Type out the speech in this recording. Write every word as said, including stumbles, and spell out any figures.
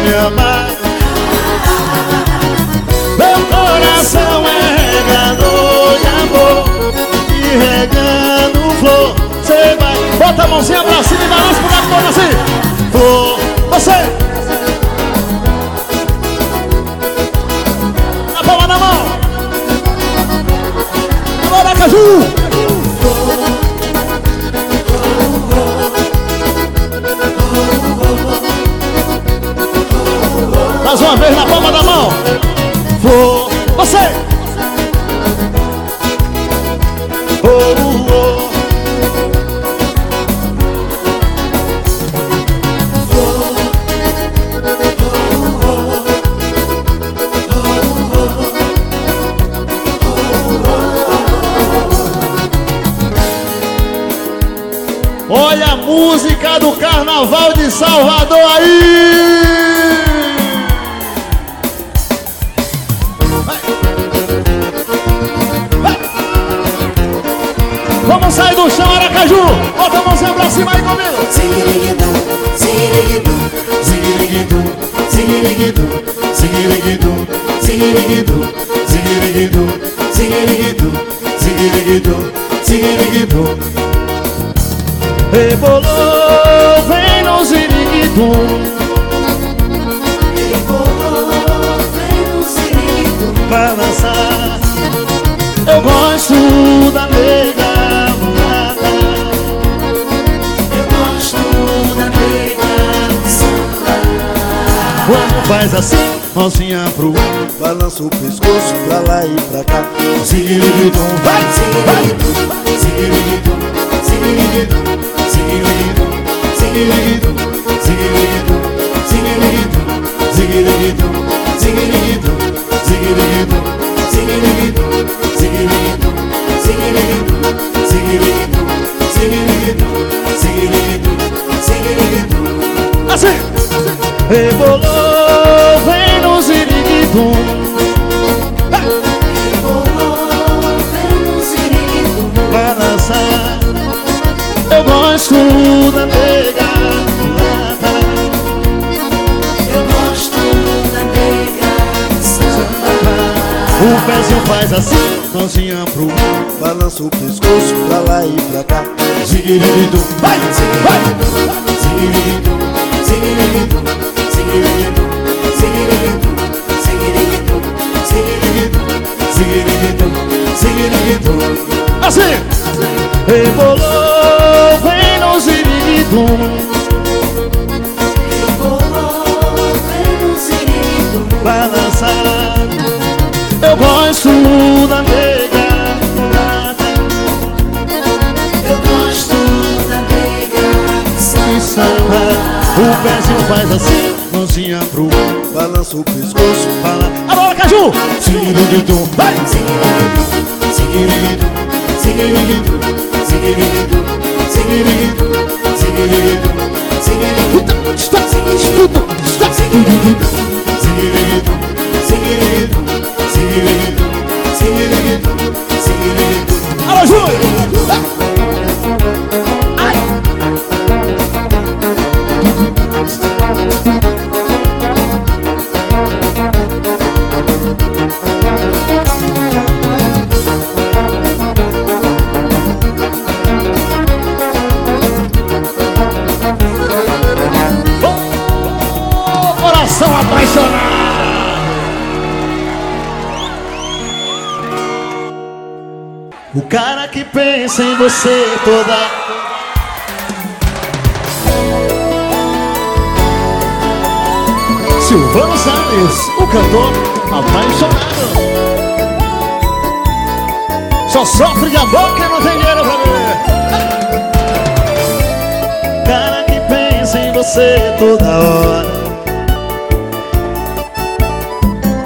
me amar. Meu coração é regador de amor, e regando flor, cê vai. Bota a mãozinha pra cima e balança pro lado todo assim. Flor, você. Na palma da mão. Agora, Caju. Mais uma vez na palma da mão. Flor, você. Oh, oh. Olha a música do Carnaval de Salvador aí! Vai. Vai. Vamos sair do chão, Aracaju! Bota a mãozinha pra cima aí comigo! Ziguiriguidu, ziguiriguidu, ziguiriguidu, ziguiriguidu, ziguiriguidu, ziguiriguidu, ziguiriguidu, ziguiriguidu, ziguiriguidu, ziguiriguidu. Rebolou, vem no ziriguidum. Rebolou, vem no ziriguidum. Balançar. Eu gosto da nega mulata. Eu gosto da nega do samba. Quando faz assim, mãozinha pro ar, balança o pescoço pra lá e pra cá. ziriguidum, vai, vai. Ziguiriguidu, ziguiriguidu, ziguiriguidu, ziguiriguidu, ziguiriguidu, ziguiriguidu, ziguiriguidu, ziguiriguidu, ziguiriguidu, ziguiriguidu, ziguiriguidu, ziguiriguidu, ziguiriguidu, ziguiriguidu, ziguiriguidu, ziguiriguidu. Assim. Rebolou, vem no ziriguidum. Rebolou, vem no ziriguidum. Balançar. Eu gosto da nega mulata. Eu gosto da nega do samba. O pezinho faz assim, mãozinha pro ar, Balança o pescoço pra lá e pra cá. ziriguidum, vai, vai. Ziguiriguidu, ziguiriguidu, ziguiriguidu, ziguiriguidu, ziguiriguidu, ziguiriguidu, ziguiriguidu, ziguiriguidu. Assim. Rebolou, vem no ziriguidum. Rebolou, vem no ziriguidum. Balançar. Eu gosto da nega mulata. Eu gosto da nega do samba. O pezinho faz assim, mãozinha pro ar, Balança o pescoço fala. Agora, Caju! Ziriguidum, vai! Ziguiriguidu, ziguiriguidu, ziguiriguidu, ziguiriguidu, ziguiriguidu, ziguiriguidu, ziguiriguidu, Está, escuta, está. ziguiriguidu, ziguiriguidu, ziguiriguidu, ziguiriguidu, ziguiriguidu, ziguiriguidu. Alô, Júlio! Coração apaixonado! O cara que pensa em você toda. Silvano Salles, o cantor apaixonado. Só sofre de amor que não tem dinheiro pra viver. Cara que pensa em você toda hora.